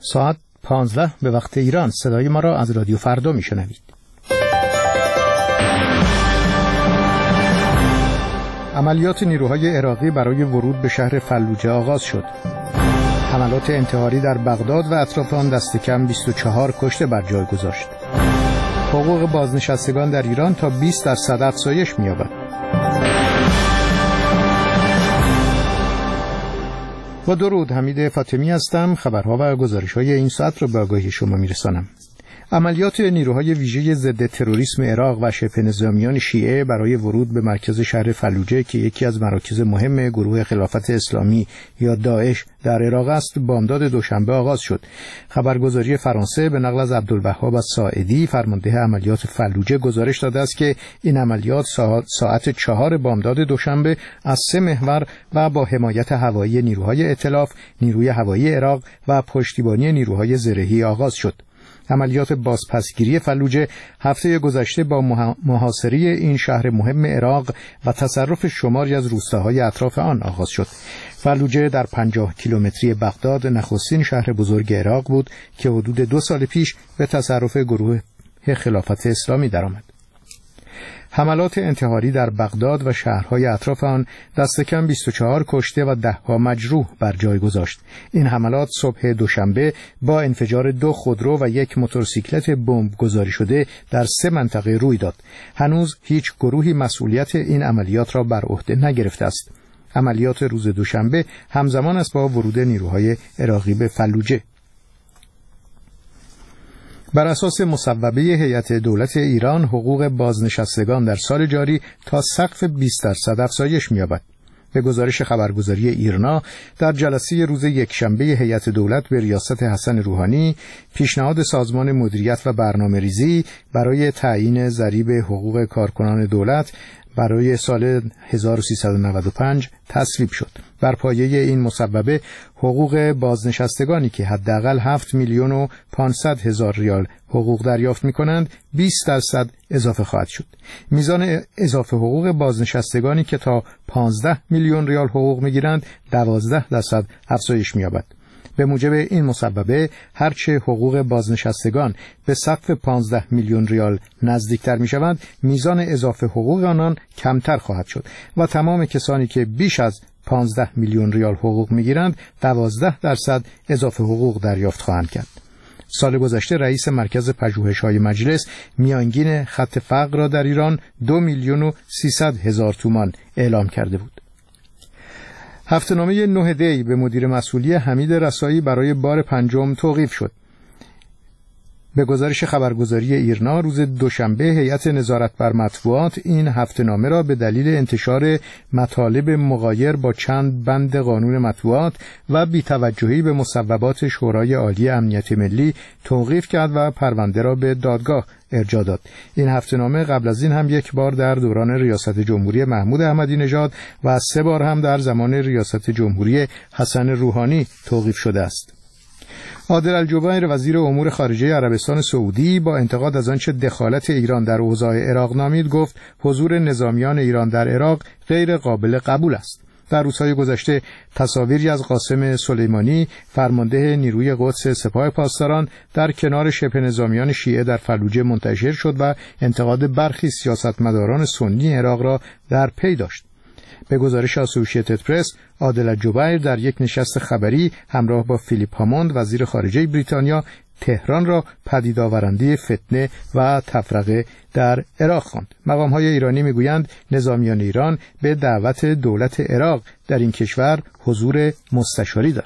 ساعت 15 به وقت ایران. صدای ما را از رادیو فردا میشنوید. عملیات نیروهای عراقی برای ورود به شهر فلوجه آغاز شد. حملات انتحاری در بغداد و اطراف آن دست کم 24 کشته بر جای گذاشت. حقوق بازنشستگان در ایران تا 20% افزایش می‌یابد. با درود، حمید فاطمی هستم. خبرها و گزارش‌های این ساعت را به آگاهی شما می‌رسانم. عملیات نیروهای ویژه ضد تروریسم عراق و شبه نظامیان شیعه برای ورود به مرکز شهر فلوجه که یکی از مراکز مهم گروه خلافت اسلامی یا داعش در عراق است، بامداد دوشنبه آغاز شد. خبرگزاری فرانسه به نقل از عبدالوهاب الساعدی، فرمانده عملیات فلوجه، گزارش داده است که این عملیات ساعت 4 بامداد دوشنبه از 3 محور و با حمایت هوایی نیروهای ائتلاف، نیروی هوایی عراق و پشتیبانی نیروهای زرهی آغاز شد. عملیات بازپسگیری فلوجه هفته گذشته با محاصره این شهر مهم عراق و تصرف شماری از روستاهای اطراف آن آغاز شد. فلوجه در 50 کیلومتری بغداد نخستین شهر بزرگ عراق بود که حدود 2 سال پیش به تصرف گروه خلافت اسلامی درآمد. حملات انتحاری در بغداد و شهرهای اطراف آن دست کم 24 کشته و 10 مجروح بر جای گذاشت. این حملات صبح دوشنبه با انفجار 2 خودرو و 1 موتورسیکلت بمب گذاری شده در 3 منطقه روی داد. هنوز هیچ گروهی مسئولیت این عملیات را بر عهده نگرفته است. عملیات روز دوشنبه همزمان است با ورود نیروهای عراقی به فلوجه. بر اساس مصوبه هیئت دولت ایران، حقوق بازنشستگان در سال جاری تا سقف 20% افزایش می‌یابد. به گزارش خبرگزاری ایرنا، در جلسه روز یکشنبه هیئت دولت به ریاست حسن روحانی، پیشنهاد سازمان مدیریت و برنامه‌ریزی برای تعیین ضریب حقوق کارکنان دولت برای سال 1395 تصویب شد. بر پایه این مصوبه حقوق بازنشستگانی که حداقل 7,500,000 ریال حقوق دریافت می‌کنند 20% اضافه خواهد شد. میزان اضافه حقوق بازنشستگانی که تا 15 میلیون ریال حقوق می‌گیرند 12% افزایش می‌یابد. به موجب این مصوبه هرچه حقوق بازنشستگان به سقف 15 میلیون ریال نزدیکتر می شوند، میزان اضافه حقوق آنان کمتر خواهد شد و تمام کسانی که بیش از 15 میلیون ریال حقوق می گیرند 12% اضافه حقوق دریافت خواهند کرد. سال گذشته رئیس مرکز پژوهش‌های مجلس میانگین خط فقر را در ایران 2,300,000 تومان اعلام کرده بود. هفته‌نامه 9 دی به مدیر مسئولی حمید رسایی برای بار 5 توقیف شد. به گزارش خبرگزاری ایرنا، روز دوشنبه هیئت نظارت بر مطبوعات این هفته‌نامه را به دلیل انتشار مطالب مغایر با چند بند قانون مطبوعات و بی‌توجهی به مصوبات شورای عالی امنیت ملی توقیف کرد و پرونده را به دادگاه ارجاع داد. این هفته‌نامه قبل از این هم 1 بار در دوران ریاست جمهوری محمود احمدی نژاد و 3 بار هم در زمان ریاست جمهوری حسن روحانی توقیف شده است. عادل الجبیر وزیر امور خارجه عربستان سعودی با انتقاد از آنچه دخالت ایران در اوضاع عراق نامید، گفت حضور نظامیان ایران در عراق غیر قابل قبول است. در روزهای گذشته تصاویری از قاسم سلیمانی، فرمانده نیروی قدس سپاه پاسداران، در کنار شبه نظامیان شیعه در فلوجه منتشر شد و انتقاد برخی سیاستمداران سنی عراق را در پی داشت. به گزارش اسوسییتد پرس، عادل الجبیر در یک نشست خبری همراه با فیلیپ هاموند وزیر خارجه بریتانیا تهران را پدید آورنده فتنه و تفرقه در عراق خواند. مقام‌های ایرانی میگویند نظامیان ایران به دعوت دولت عراق در این کشور حضور مستشاری دارند.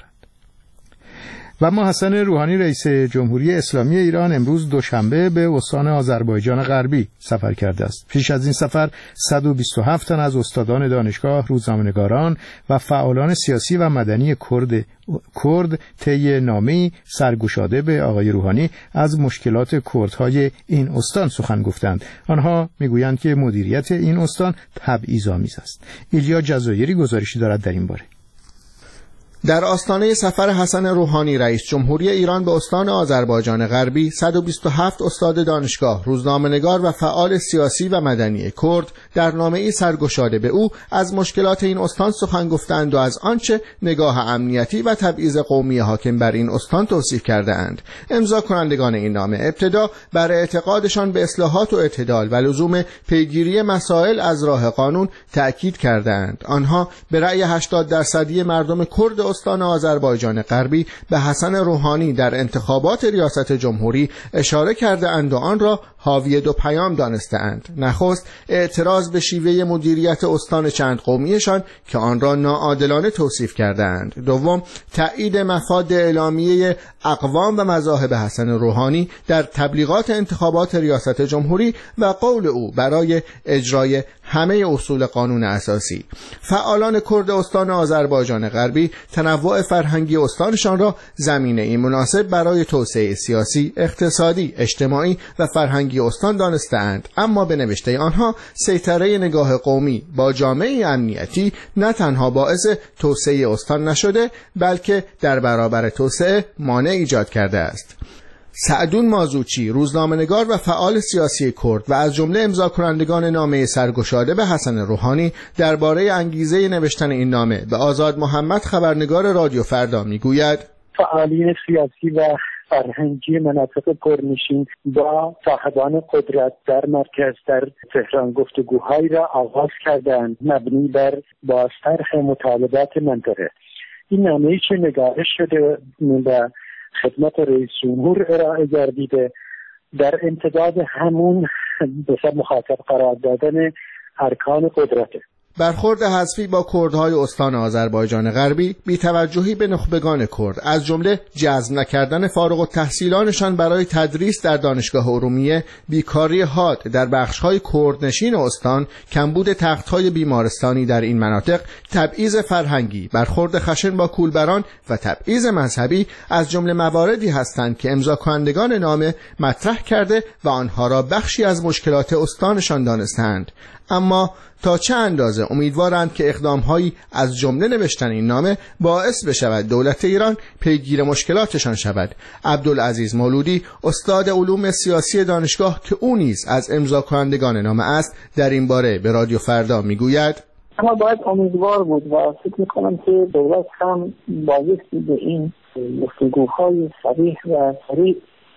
و اما حسن روحانی رئیس جمهوری اسلامی ایران امروز دوشنبه به استان آذربایجان غربی سفر کرده است. پیش از این سفر 127 تن از استادان دانشگاه، روزنامه‌نگاران و فعالان سیاسی و مدنی کرد طی نامه‌ای سرگشاده به آقای روحانی از مشکلات کردهای این استان سخن گفتند. آنها میگویند که مدیریت این استان تبعیض‌آمیز است. ایلیا جزایری گزارشی دارد در این باره. در آستانه سفر حسن روحانی رئیس جمهوری ایران به استان آذربایجان غربی 127 استاد دانشگاه، روزنامه‌نگار و فعال سیاسی و مدنی کرد در نامه‌ای سرگشاده به او از مشکلات این استان سخن گفتند و از آنچه نگاه امنیتی و تبعیض قومی حاکم بر این استان توصیف کردند. امضا کنندگان این نامه ابتدا بر اعتقادشان به اصلاحات و اعتدال و لزوم پیگیری مسائل از راه قانون تأکید کردند. آنها به رأی 80% مردم کرد استان آذربایجان غربی به حسن روحانی در انتخابات ریاست جمهوری اشاره کرده اند و آن را حاوی دو پیام دانسته‌اند. نخست اعتراض به شیوه مدیریت استان چند قومیشان که آن را ناعادلانه توصیف کردند. دوم تایید مفاد اعلامیه اقوام و مذاهب حسن روحانی در تبلیغات انتخابات ریاست جمهوری و قول او برای اجرای همه اصول قانون اساسی. فعالان کرد استان آذربایجان غربی تنوع فرهنگی استانشان را زمینه‌ای مناسب برای توسعه سیاسی، اقتصادی، اجتماعی و فرهنگی استان دانسته‌اند، اما به نوشته آنها سیطره نگاه قومی با جامعه امنیتی نه تنها باعث توسعه استان نشده بلکه در برابر توسعه مانع ایجاد کرده است. سعدون مازوچی، روزنامه‌نگار و فعال سیاسی کرد و از جمله امضا کنندگان نامه سرگشاده به حسن روحانی درباره انگیزه نوشتن این نامه به آزاد محمد، خبرنگار رادیو فردا میگوید: فعالین سیاسی و فرهنگی مناطق پرنشین با صاحبان قدرت در مرکز در تهران گفتگوهایی را آغاز کردند مبنی بر بازطرح مطالبات منطقه. این نامه‌ای که نگارش شده و خدمت رئیس جمهور ارائه گردیده در امتداد همون به سبب مخاطب قرار دادن ارکان قدرته. برخورد حذفی با کردهای استان آذربایجان غربی، بی‌توجهی به نخبگان کرد، از جمله جذب نکردن فارغ التحصیلانشان برای تدریس در دانشگاه ارومیه، بیکاری حاد در بخش‌های کردنشین استان، کمبود تخت‌های بیمارستانی در این مناطق، تبعیض فرهنگی، برخورد خشن با کولبران و تبعیض مذهبی از جمله مواردی هستند که امضا کنندگان نامه مطرح کرده و آنها را بخشی از مشکلات استانشان دانستند. اما تا چه اندازه امیدوارند که اقدام‌هایی از جمله نوشتن این نامه باعث بشود دولت ایران پیگیر مشکلاتشان شود؟ عبدالعزیز مولودی، استاد علوم سیاسی دانشگاه که او نیز از امضا کنندگان نامه است، در این باره به رادیو فردا میگوید: اما باید امیدوار بود و فکر می‌کنم که دولت هم بایستی به این گفتگوهای صریح و سریع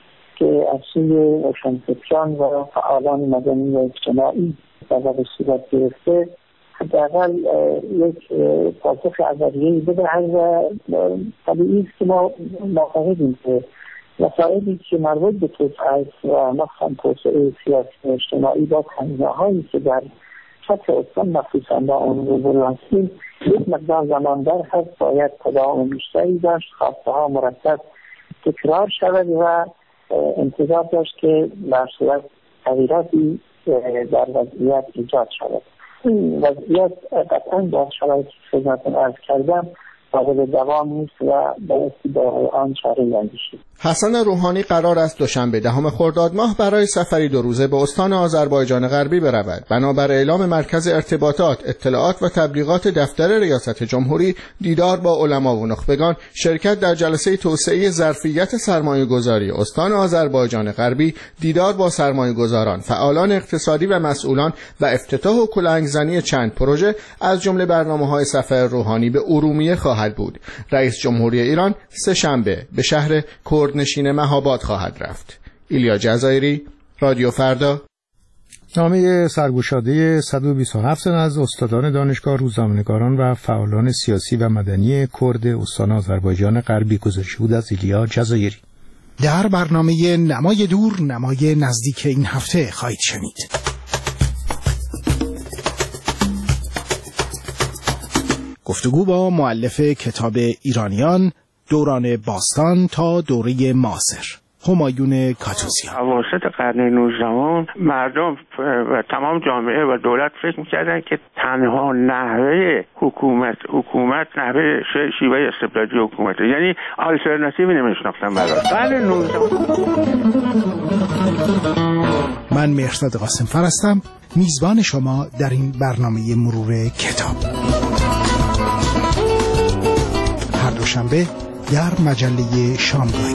که از سوی روشنفکران و فعالان مدنی و اجتماعی در صورت گرفته حداقل یک پاسخ اولیه‌ای بدهد و طبیعی است که ما معتقدیم که مسائلی که مربوط به توسعه است و مثلا توسعه سیاسی و اجتماعی با تنزاهایی که در سطح استان مخصوصا با اون روبرو هستیم یک مقدار زماندار هست، باید تداوم بیشتری داشت، خواسته ها مرتب تکرار شود و انتظار داشت که در صورت تغییراتی در وضعیت ایجاد شود. این وضعیت قطعا با شرایطی که خدمتتون عرض کردم قابل دوام نیست و بایستی به آن چاره اندیشید. حسن روحانی قرار است دوشنبه 10 خرداد ماه برای سفری 2 روزه به استان آذربایجان غربی برود. بنابر اعلام مرکز ارتباطات، اطلاعات و تبلیغات دفتر ریاست جمهوری، دیدار با علما و نخبگان، شرکت در جلسه توسعه ظرفیت سرمایه‌گذاری استان آذربایجان غربی، دیدار با سرمایه‌گذاران، فعالان اقتصادی و مسئولان و افتتاح و کلنگزنی چند پروژه از جمله برنامه‌های سفر روحانی به ارومیه خواهد بود. رئیس جمهوری ایران سه شنبه به شهر کردنشین مهاباد خواهد رفت. ایلیا جزایری، رادیو فردا. نامه سرگشاده 127 تن از استادان دانشگاه، روزنامه‌نگاران و فعالان سیاسی و مدنی کرد استان آذربایجان غربی گزارش بود از ایلیا جزایری. در برنامه نمای دور، نمای نزدیک این هفته خواهید شنید. گفتگو با مؤلف کتاب ایرانیان دوران باستان تا دوره معاصر، همایون کاتوزیان. اواسط قرن 19 مردم و تمام جامعه و دولت فکر می‌کردن که تنها نحوه حکومت نحوه شیوه استبدادی حکومت، یعنی آلترناتیوی نمی‌شناختن برای قرن 19. من مهرداد قاسمفر هستم، میزبان شما در این برنامه مرور کتاب. هر دوشنبه در مجله شامگاهی.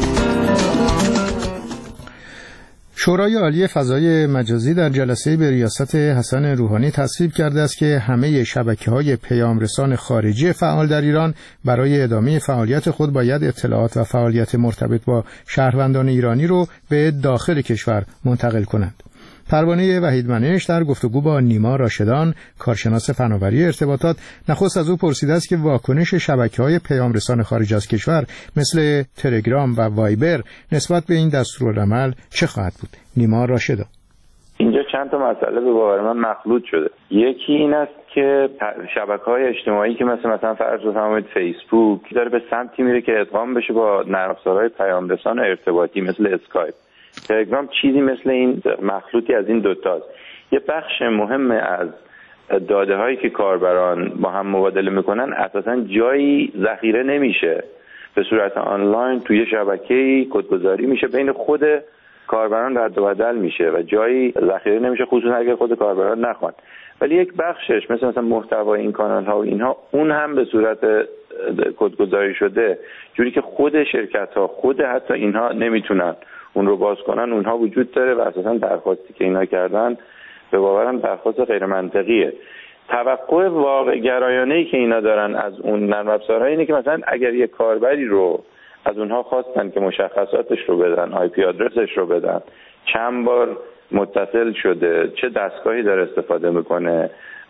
شورای عالی فضای مجازی در جلسه به ریاست حسن روحانی تصویب کرده است که همه شبکه‌های پیامرسان خارجی فعال در ایران برای ادامه فعالیت خود باید اطلاعات و فعالیت مرتبط با شهروندان ایرانی رو به داخل کشور منتقل کنند. پروانه وحیدمنش در گفتگو با نیما راشدان، کارشناس فناوری ارتباطات، نخست از او پرسیده است که واکنش شبکه‌های پیامرسان خارج از کشور مثل تلگرام و وایبر نسبت به این دستورالعمل چه خواهد بود؟ نیما راشدان: اینجا چند تا مسئله به باور من مخلوط شده. یکی این است که شبکه‌های اجتماعی که مثلا فرض بفرمایید فیسبوک داره به سمتی میره که ادغام بشه با نرم افزارهای پیامرسان ارتباطی مثل اسکایپ. تلگرام چیزی مثل این مخلوطی از این دوتاست. یه بخش مهم از داده هایی که کاربران با هم مبادله میکنن اساساً جایی ذخیره نمیشه، به صورت آنلاین توی شبکه‌ای کدگذاری میشه، بین خود کاربران رد و بدل میشه و جایی ذخیره نمیشه، خصوصا اگر خود کاربران نخوان. ولی یک بخشش مثلا محتوای این کانال ها و اینها، اون هم به صورت کدگذاری شده، جوری که خود شرکت ها، خود حتی اینها نمیتونن اون رو باز کنن. اونها وجود داره و اساسا درخواستی که اینا کردن به باورم درخواست غیر منطقیه. توقع واقع گرایانه‌ای که اینا دارن از اون نرم افزارها اینه که مثلا اگر یه کاربری رو از اونها خواستن که مشخصاتش رو بدن، آی پی آدرسش رو بدن، چند بار متصل شده، چه دستگاهی داره استفاده میکنه،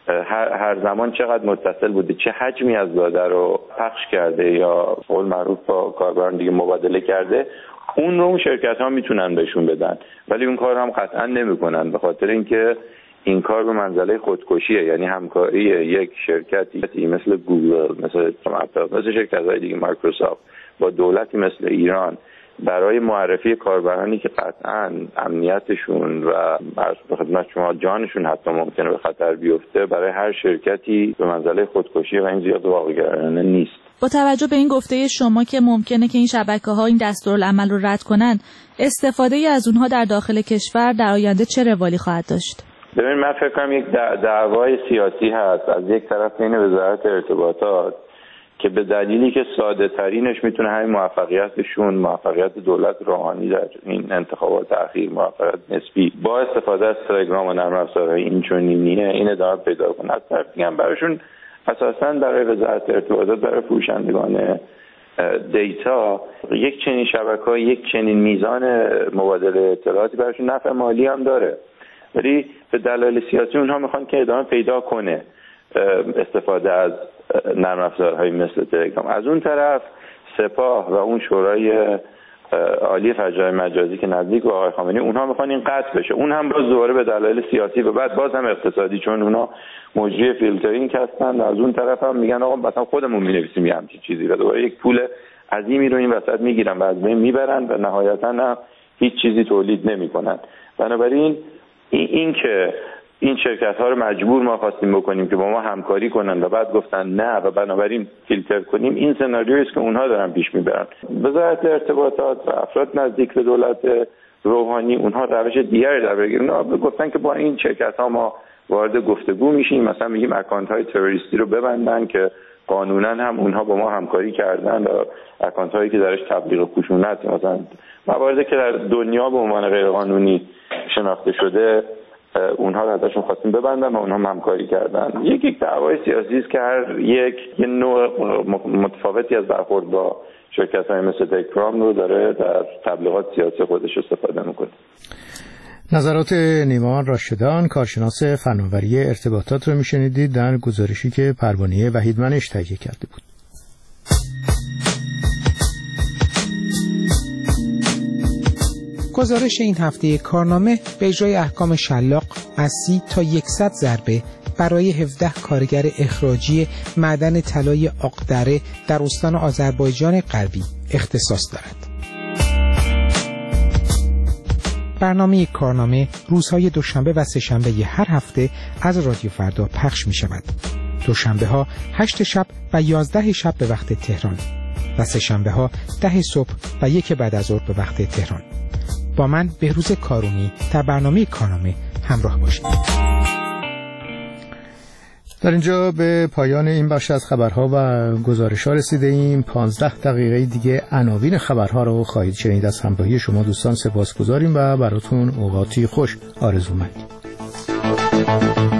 هر زمان چقدر متصل بوده، چه حجمی از داده رو پخش کرده یا قول معروف با کاربران دیگه مبادله کرده، اون رو اون شرکت ها میتونن بهشون بدن. ولی اون کار هم قطعا نمیکنن، به خاطر اینکه این کار به منزله خودکشیه. یعنی همکاری یک شرکتی مثل گوگل، مثل شرکت‌های دیگه، مایکروسافت، با دولتی مثل ایران برای معرفی کاربرانی که قطعا امنیتشون و عرض به خدمت شما جانشون حتی ممکنه به خطر بیفته، برای هر شرکتی به منزله خودکشی و این زیاد واقع‌گرایانه نیست. با توجه به این گفته شما که ممکنه که این شبکه‌ها این دستورالعمل رو رد کنن، استفاده از اونها در داخل کشور در آینده چه روالی خواهد داشت؟ ببین، من فکر کنم یک دعوای سیاسی هست از یک طرف بین وزارت ارتباطات که به دلیلی که ساده ترینش میتونه همین موفقیت دولت روحانی در این انتخابات اخیر، موفقیت نسبی، با استفاده از تلگرام و نرم افزارهای اینچنینیه این ادامه پیدا کنه. از طرف دیگه هم براشون اساساً برای وزارت ارتباطات، برای فروشندگان دیتا، یک چنین شبکه‌ها، یک چنین میزان مبادله اطلاعاتی براشون نفع مالی هم داره، ولی به دلایل سیاسی اونها میخوان که ادامه پیدا کنه استفاده از نرم افزارهای مثل تلگرام. از اون طرف سپاه و اون شورای عالی فضای مجازی که نزدیک به آقای خامنه‌ای، اونها میخوان این قطع بشه. اون هم باز دوباره به دلایل سیاسی و بعد باز هم اقتصادی، چون اونها مجری فیلترینگ هستن. از اون طرف هم میگن آقا مثلا خودمون مینویسیم یه همچین چیزی و دوباره یک پول عظیمی رو این وسط میگیرن و از بین میبرن و نهایتا هم هیچ چیزی تولید نمیکنن. بنابراین این که این شرکت ها رو مجبور ما خواستیم بکنیم که با ما همکاری کنن و بعد گفتن نه و بنابراین فیلتر کنیم، این سناریویی است که اونها دارن پیش میبرن. وزارت ارتباطات و افراد نزدیک به دولت روحانی اونها روش دیگری در بر گرفتن، اونها گفتن که با این شرکت ها ما وارد گفتگو میشیم، مثلا میگیم اکانت های تروریستی رو ببندن که قانونا هم اونها با ما همکاری کردن و اکانت هایی که درش تبلیغ خشونت، مثلا مواردی که در دنیا به عنوان غیر قانونی شناخته شده، اونها رو ازشون خواستیم ببندن و اونها همکاری کردن. یک دعوای سیاسی است که هر یک نوع متفاوتی از برخورد با شرکت‌های مثل تلگرام رو داره در تبلیغات سیاسی خودش استفاده میکنه. نظرات نیما راشدان، کارشناس فناوری ارتباطات رو میشنیدید در گزارشی که پروانه وحیدمنش تهیه کرده بود. گزارش این هفته کارنامه به اجرای احکام شلاق از 30 تا 100 ضربه برای 17 کارگر اخراجی معدن طلای آقدره در استان آذربایجان غربی اختصاص دارد. برنامه کارنامه روزهای دوشنبه و سه‌شنبه هر هفته از رادیو فردا پخش می شود. دوشنبه ها 8 شب و 11 شب به وقت تهران و سه‌شنبه ها 10 صبح و 1 بعد از ظهر به وقت تهران. با من بهروز کارونی در برنامه کارنامه همراه باشید. در اینجا به پایان این بخش از خبرها و گزارش‌ها رسیده ایم. 15 دقیقه دیگه عناوین خبرها رو خواهید شنید. از همراهی شما دوستان سپاسگزاریم و براتون اوقاتی خوش آرزو مندیم.